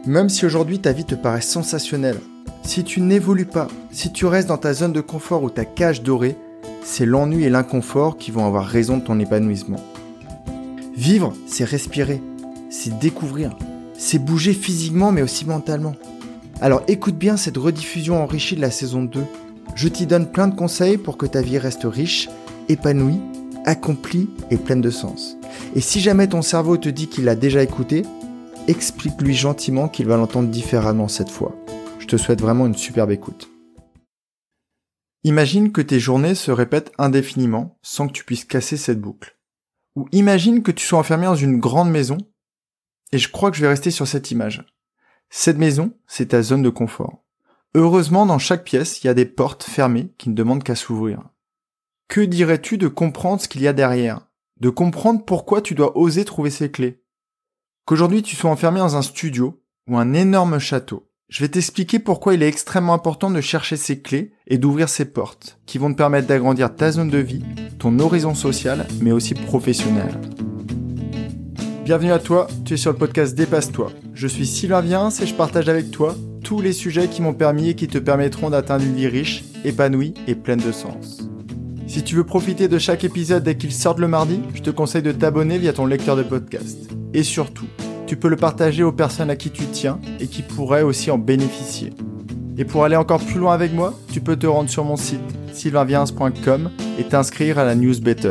Même si aujourd'hui ta vie te paraît sensationnelle, si tu n'évolues pas, si tu restes dans ta zone de confort ou ta cage dorée, c'est l'ennui et l'inconfort qui vont avoir raison de ton épanouissement. Vivre, c'est respirer, c'est découvrir, c'est bouger physiquement mais aussi mentalement. Alors écoute bien cette rediffusion enrichie de la saison 2. Je t'y donne plein de conseils pour que ta vie reste riche, épanouie, accomplie et pleine de sens. Et si jamais ton cerveau te dit qu'il l'a déjà écouté, explique-lui gentiment qu'il va l'entendre différemment cette fois. Je te souhaite vraiment une superbe écoute. Imagine que tes journées se répètent indéfiniment sans que tu puisses casser cette boucle. Ou imagine que tu sois enfermé dans une grande maison, et je crois que je vais rester sur cette image. Cette maison, c'est ta zone de confort. Heureusement, dans chaque pièce, il y a des portes fermées qui ne demandent qu'à s'ouvrir. Que dirais-tu de comprendre ce qu'il y a derrière ? De comprendre pourquoi tu dois oser trouver ces clés ? Qu'aujourd'hui tu sois enfermé dans un studio ou un énorme château, je vais t'expliquer pourquoi il est extrêmement important de chercher ces clés et d'ouvrir ces portes qui vont te permettre d'agrandir ta zone de vie, ton horizon social, mais aussi professionnel. Bienvenue à toi, tu es sur le podcast Dépasse-toi. Je suis Sylvain Viens et je partage avec toi tous les sujets qui m'ont permis et qui te permettront d'atteindre une vie riche, épanouie et pleine de sens. Si tu veux profiter de chaque épisode dès qu'il sort le mardi, je te conseille de t'abonner via ton lecteur de podcast. Et surtout, tu peux le partager aux personnes à qui tu tiens et qui pourraient aussi en bénéficier. Et pour aller encore plus loin avec moi, tu peux te rendre sur mon site sylvainviens.com et t'inscrire à la newsletter.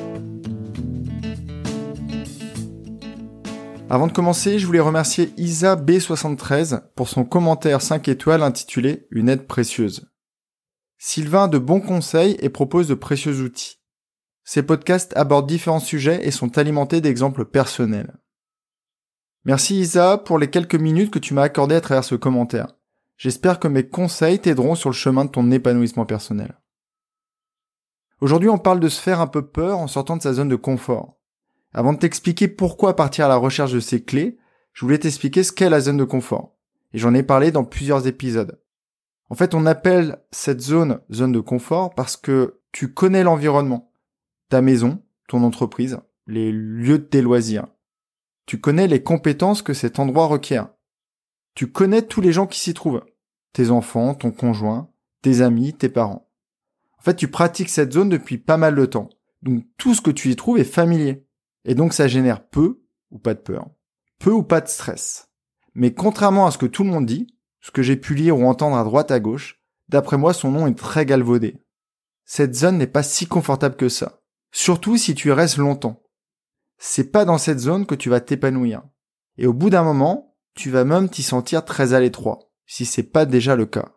Avant de commencer, je voulais remercier Isa B73 pour son commentaire 5 étoiles intitulé « Une aide précieuse ». Sylvain a de bons conseils et propose de précieux outils. Ces podcasts abordent différents sujets et sont alimentés d'exemples personnels. Merci Isa pour les quelques minutes que tu m'as accordées à travers ce commentaire. J'espère que mes conseils t'aideront sur le chemin de ton épanouissement personnel. Aujourd'hui, on parle de se faire un peu peur en sortant de sa zone de confort. Avant de t'expliquer pourquoi partir à la recherche de ces clés, je voulais t'expliquer ce qu'est la zone de confort. Et j'en ai parlé dans plusieurs épisodes. En fait, on appelle cette zone de confort parce que tu connais l'environnement, ta maison, ton entreprise, les lieux de tes loisirs. Tu connais les compétences que cet endroit requiert. Tu connais tous les gens qui s'y trouvent, tes enfants, ton conjoint, tes amis, tes parents. En fait, tu pratiques cette zone depuis pas mal de temps, donc tout ce que tu y trouves est familier. Et donc ça génère peu ou pas de peur, peu ou pas de stress. Mais contrairement à ce que tout le monde dit, ce que j'ai pu lire ou entendre à droite à gauche, d'après moi, son nom est très galvaudé. Cette zone n'est pas si confortable que ça. Surtout si tu y restes longtemps. C'est pas dans cette zone que tu vas t'épanouir. Et au bout d'un moment, tu vas même t'y sentir très à l'étroit, si c'est pas déjà le cas.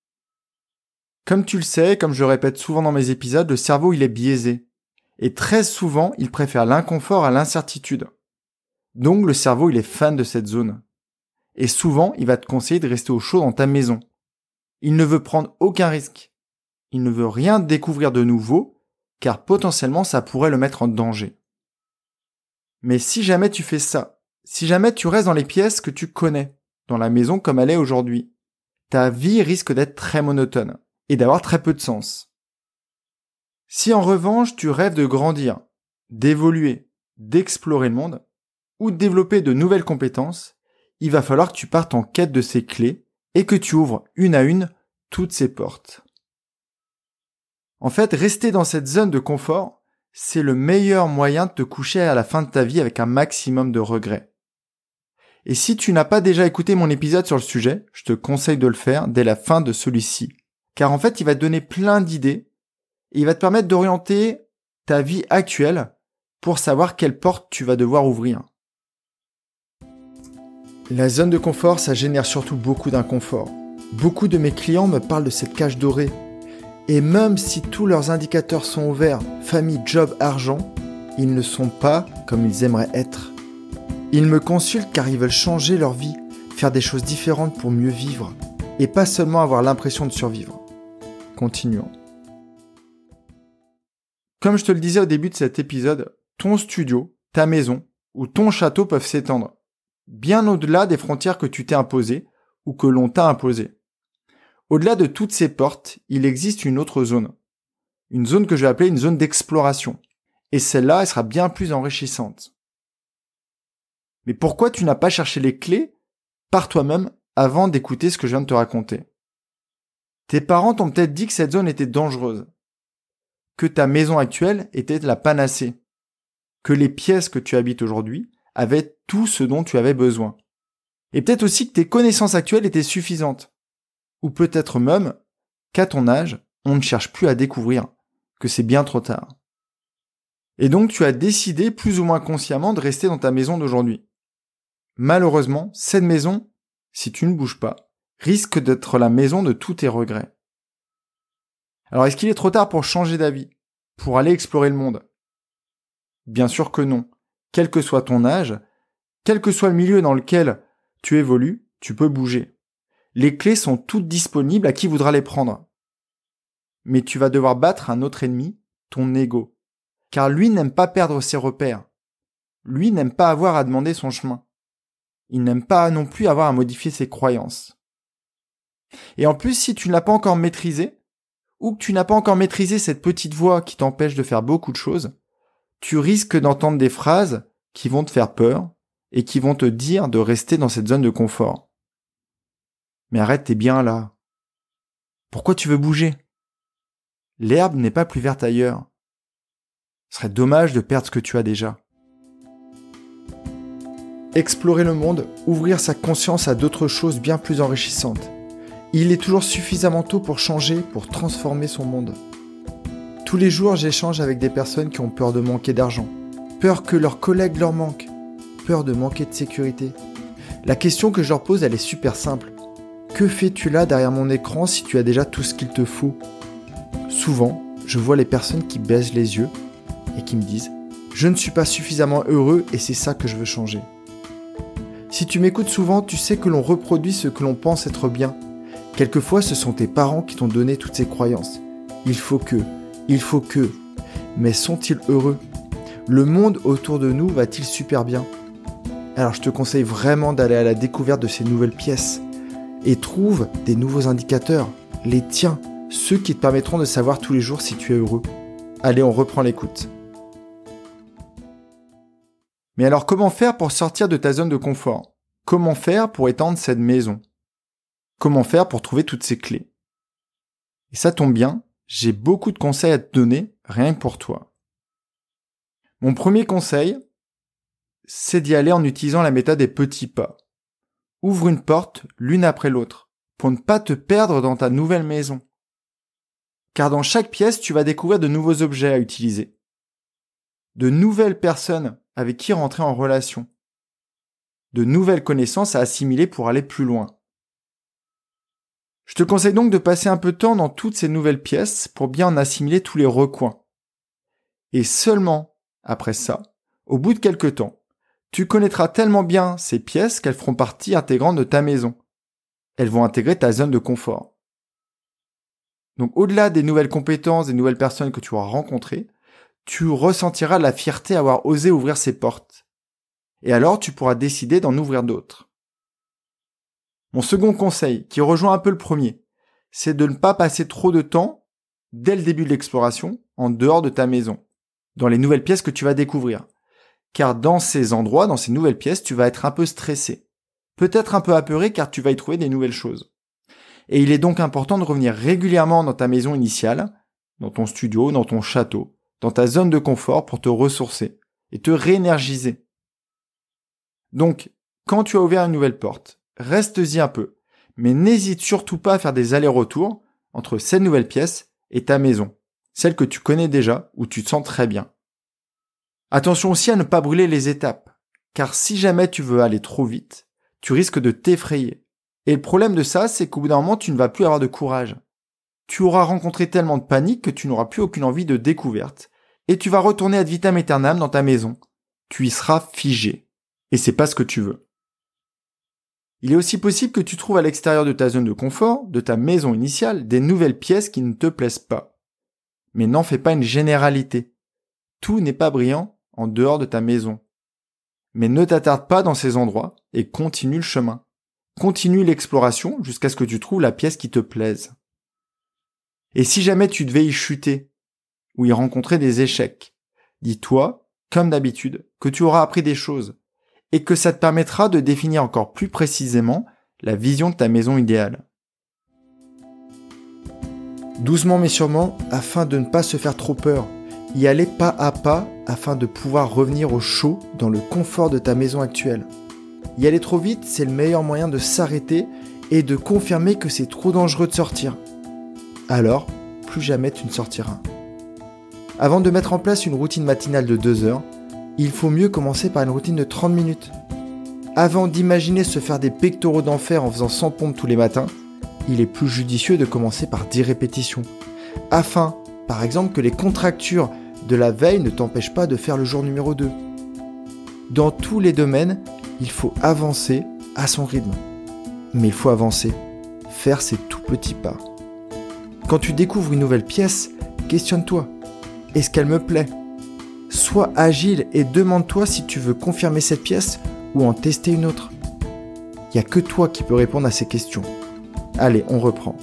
Comme tu le sais, comme je le répète souvent dans mes épisodes, le cerveau il est biaisé. Et très souvent, il préfère l'inconfort à l'incertitude. Donc le cerveau il est fan de cette zone. Et souvent, il va te conseiller de rester au chaud dans ta maison. Il ne veut prendre aucun risque. Il ne veut rien découvrir de nouveau, car potentiellement ça pourrait le mettre en danger. Mais si jamais tu fais ça, si jamais tu restes dans les pièces que tu connais, dans la maison comme elle est aujourd'hui, ta vie risque d'être très monotone et d'avoir très peu de sens. Si en revanche tu rêves de grandir, d'évoluer, d'explorer le monde, ou de développer de nouvelles compétences, il va falloir que tu partes en quête de ces clés et que tu ouvres une à une toutes ces portes. En fait, rester dans cette zone de confort, c'est le meilleur moyen de te coucher à la fin de ta vie avec un maximum de regrets. Et si tu n'as pas déjà écouté mon épisode sur le sujet, je te conseille de le faire dès la fin de celui-ci. Car en fait, il va te donner plein d'idées et il va te permettre d'orienter ta vie actuelle pour savoir quelle porte tu vas devoir ouvrir. La zone de confort, ça génère surtout beaucoup d'inconfort. Beaucoup de mes clients me parlent de cette cage dorée. Et même si tous leurs indicateurs sont ouverts, famille, job, argent, ils ne sont pas comme ils aimeraient être. Ils me consultent car ils veulent changer leur vie, faire des choses différentes pour mieux vivre, et pas seulement avoir l'impression de survivre. Continuons. Comme je te le disais au début de cet épisode, ton studio, ta maison ou ton château peuvent s'étendre bien au-delà des frontières que tu t'es imposées ou que l'on t'a imposées. Au-delà de toutes ces portes, il existe une autre zone. Une zone que je vais appeler une zone d'exploration. Et celle-là, elle sera bien plus enrichissante. Mais pourquoi tu n'as pas cherché les clés par toi-même avant d'écouter ce que je viens de te raconter. Tes parents t'ont peut-être dit que cette zone était dangereuse, que ta maison actuelle était la panacée, que les pièces que tu habites aujourd'hui avaient tout ce dont tu avais besoin. Et peut-être aussi que tes connaissances actuelles étaient suffisantes. Ou peut-être même qu'à ton âge, on ne cherche plus à découvrir, que c'est bien trop tard. Et donc tu as décidé plus ou moins consciemment de rester dans ta maison d'aujourd'hui. Malheureusement, cette maison, si tu ne bouges pas, risque d'être la maison de tous tes regrets. Alors est-ce qu'il est trop tard pour changer d'avis, pour aller explorer le monde ? Bien sûr que non. Quel que soit ton âge, quel que soit le milieu dans lequel tu évolues, tu peux bouger. Les clés sont toutes disponibles à qui voudra les prendre. Mais tu vas devoir battre un autre ennemi, ton ego. Car lui n'aime pas perdre ses repères. Lui n'aime pas avoir à demander son chemin. Il n'aime pas non plus avoir à modifier ses croyances. Et en plus, si tu ne l'as pas encore maîtrisé, ou que tu n'as pas encore maîtrisé cette petite voix qui t'empêche de faire beaucoup de choses, tu risques d'entendre des phrases qui vont te faire peur et qui vont te dire de rester dans cette zone de confort. Mais arrête, t'es bien là. Pourquoi tu veux bouger ? L'herbe n'est pas plus verte ailleurs. Ce serait dommage de perdre ce que tu as déjà. Explorer le monde, ouvrir sa conscience à d'autres choses bien plus enrichissantes. Il est toujours suffisamment tôt pour changer, pour transformer son monde. Tous les jours, j'échange avec des personnes qui ont peur de manquer d'argent, peur que leurs collègues leur manquent, peur de manquer de sécurité. La question que je leur pose, elle est super simple. Que fais-tu là derrière mon écran si tu as déjà tout ce qu'il te faut ? Souvent, je vois les personnes qui baissent les yeux et qui me disent « Je ne suis pas suffisamment heureux et c'est ça que je veux changer ». Si tu m'écoutes souvent, tu sais que l'on reproduit ce que l'on pense être bien. Quelquefois, ce sont tes parents qui t'ont donné toutes ces croyances. Il faut que. Mais sont-ils heureux ? Le monde autour de nous va-t-il super bien ? Alors je te conseille vraiment d'aller à la découverte de ces nouvelles pièces et trouve des nouveaux indicateurs, les tiens, ceux qui te permettront de savoir tous les jours si tu es heureux. Allez, on reprend l'écoute. Mais alors comment faire pour sortir de ta zone de confort ? Comment faire pour étendre cette maison ? Comment faire pour trouver toutes ces clés ? Et ça tombe bien, j'ai beaucoup de conseils à te donner, rien que pour toi. Mon premier conseil, c'est d'y aller en utilisant la méthode des petits pas. Ouvre une porte l'une après l'autre, pour ne pas te perdre dans ta nouvelle maison. Car dans chaque pièce, tu vas découvrir de nouveaux objets à utiliser, de nouvelles personnes avec qui rentrer en relation, de nouvelles connaissances à assimiler pour aller plus loin. Je te conseille donc de passer un peu de temps dans toutes ces nouvelles pièces pour bien en assimiler tous les recoins. Et seulement après ça, au bout de quelques temps, tu connaîtras tellement bien ces pièces qu'elles feront partie intégrante de ta maison. Elles vont intégrer ta zone de confort. Donc au-delà des nouvelles compétences, des nouvelles personnes que tu auras rencontrées, tu ressentiras la fierté à avoir osé ouvrir ces portes. Et alors tu pourras décider d'en ouvrir d'autres. Mon second conseil, qui rejoint un peu le premier, c'est de ne pas passer trop de temps, dès le début de l'exploration, en dehors de ta maison, dans les nouvelles pièces que tu vas découvrir. Car dans ces endroits, dans ces nouvelles pièces, tu vas être un peu stressé. Peut-être un peu apeuré car tu vas y trouver des nouvelles choses. Et il est donc important de revenir régulièrement dans ta maison initiale, dans ton studio, dans ton château, dans ta zone de confort pour te ressourcer et te réénergiser. Donc, quand tu as ouvert une nouvelle porte, reste-y un peu, mais n'hésite surtout pas à faire des allers-retours entre cette nouvelle pièce et ta maison, celle que tu connais déjà, où tu te sens très bien. Attention aussi à ne pas brûler les étapes, car si jamais tu veux aller trop vite, tu risques de t'effrayer. Et le problème de ça, c'est qu'au bout d'un moment, tu ne vas plus avoir de courage. Tu auras rencontré tellement de panique que tu n'auras plus aucune envie de découverte, et tu vas retourner ad vitam aeternam dans ta maison. Tu y seras figé. Et c'est pas ce que tu veux. Il est aussi possible que tu trouves à l'extérieur de ta zone de confort, de ta maison initiale, des nouvelles pièces qui ne te plaisent pas. Mais n'en fais pas une généralité. Tout n'est pas brillant en dehors de ta maison. Mais ne t'attarde pas dans ces endroits et continue le chemin. Continue l'exploration jusqu'à ce que tu trouves la pièce qui te plaise. Et si jamais tu devais y chuter ou y rencontrer des échecs, dis-toi, comme d'habitude, que tu auras appris des choses et que ça te permettra de définir encore plus précisément la vision de ta maison idéale. Doucement mais sûrement, afin de ne pas se faire trop peur, y aller pas à pas afin de pouvoir revenir au chaud dans le confort de ta maison actuelle. Y aller trop vite, c'est le meilleur moyen de s'arrêter et de confirmer que c'est trop dangereux de sortir. Alors, plus jamais tu ne sortiras. Avant de mettre en place une routine matinale de 2 heures, il faut mieux commencer par une routine de 30 minutes. Avant d'imaginer se faire des pectoraux d'enfer en faisant 100 pompes tous les matins, il est plus judicieux de commencer par 10 répétitions. Afin, par exemple, que les contractures de la veille ne t'empêchent pas de faire le jour numéro 2. Dans tous les domaines, il faut avancer à son rythme. Mais il faut avancer, faire ses tout petits pas. Quand tu découvres une nouvelle pièce, questionne-toi. Est-ce qu'elle me plaît ? Sois agile et demande-toi si tu veux confirmer cette pièce ou en tester une autre. Il n'y a que toi qui peux répondre à ces questions. Allez, on reprend.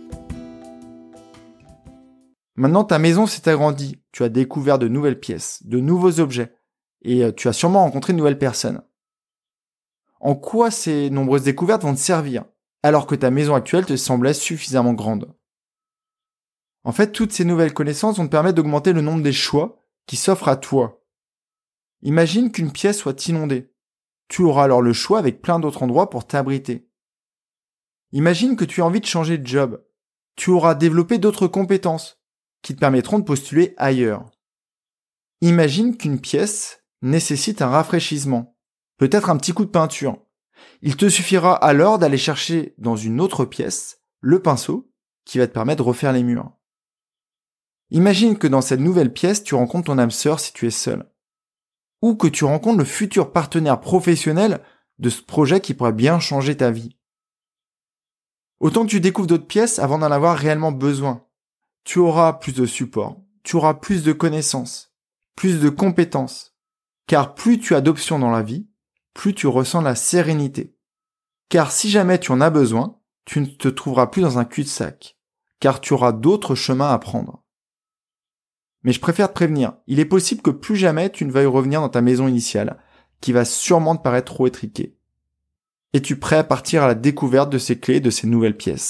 Maintenant, ta maison s'est agrandie. Tu as découvert de nouvelles pièces, de nouveaux objets. Et tu as sûrement rencontré de nouvelles personnes. En quoi ces nombreuses découvertes vont te servir, alors que ta maison actuelle te semblait suffisamment grande ? En fait, toutes ces nouvelles connaissances vont te permettre d'augmenter le nombre des choix qui s'offrent à toi. Imagine qu'une pièce soit inondée. Tu auras alors le choix avec plein d'autres endroits pour t'abriter. Imagine que tu as envie de changer de job. Tu auras développé d'autres compétences qui te permettront de postuler ailleurs. Imagine qu'une pièce nécessite un rafraîchissement, peut-être un petit coup de peinture. Il te suffira alors d'aller chercher dans une autre pièce le pinceau qui va te permettre de refaire les murs. Imagine que dans cette nouvelle pièce, tu rencontres ton âme sœur si tu es seul. Ou que tu rencontres le futur partenaire professionnel de ce projet qui pourrait bien changer ta vie. Autant que tu découvres d'autres pièces avant d'en avoir réellement besoin. Tu auras plus de support, tu auras plus de connaissances, plus de compétences. Car plus tu as d'options dans la vie, plus tu ressens la sérénité. Car si jamais tu en as besoin, tu ne te trouveras plus dans un cul-de-sac. Car tu auras d'autres chemins à prendre. Mais je préfère te prévenir, il est possible que plus jamais tu ne veuilles revenir dans ta maison initiale, qui va sûrement te paraître trop étriquée. Es-tu prêt à partir à la découverte de ces clés, de ces nouvelles pièces ?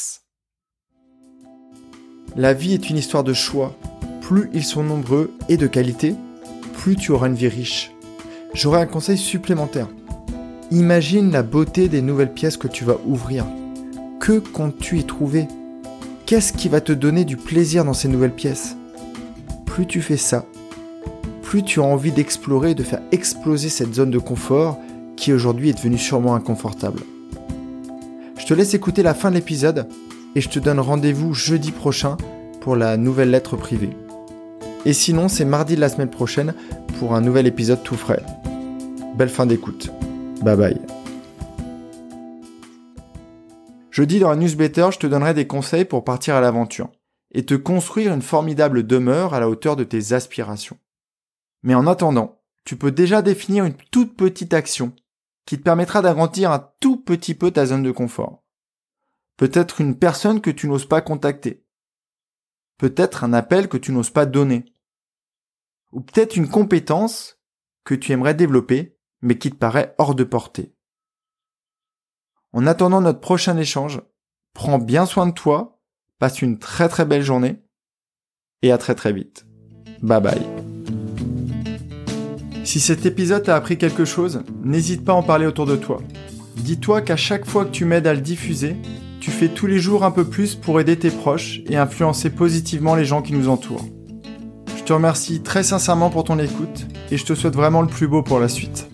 La vie est une histoire de choix. Plus ils sont nombreux et de qualité, plus tu auras une vie riche. J'aurai un conseil supplémentaire. Imagine la beauté des nouvelles pièces que tu vas ouvrir. Que comptes-tu y trouver ? Qu'est-ce qui va te donner du plaisir dans ces nouvelles pièces ? Plus tu fais ça, plus tu as envie d'explorer et de faire exploser cette zone de confort qui aujourd'hui est devenue sûrement inconfortable. Je te laisse écouter la fin de l'épisode et je te donne rendez-vous jeudi prochain pour la nouvelle lettre privée. Et sinon, c'est mardi de la semaine prochaine pour un nouvel épisode tout frais. Belle fin d'écoute. Bye bye. Jeudi, dans la newsletter, je te donnerai des conseils pour partir à l'aventure et te construire une formidable demeure à la hauteur de tes aspirations. Mais en attendant, tu peux déjà définir une toute petite action qui te permettra d'agrandir un tout petit peu ta zone de confort. Peut-être une personne que tu n'oses pas contacter. Peut-être un appel que tu n'oses pas donner. Ou peut-être une compétence que tu aimerais développer, mais qui te paraît hors de portée. En attendant notre prochain échange, prends bien soin de toi, passe une très très belle journée, et à très très vite. Bye bye. Si cet épisode t'a appris quelque chose, n'hésite pas à en parler autour de toi. Dis-toi qu'à chaque fois que tu m'aides à le diffuser, tu fais tous les jours un peu plus pour aider tes proches et influencer positivement les gens qui nous entourent. Je te remercie très sincèrement pour ton écoute et je te souhaite vraiment le plus beau pour la suite.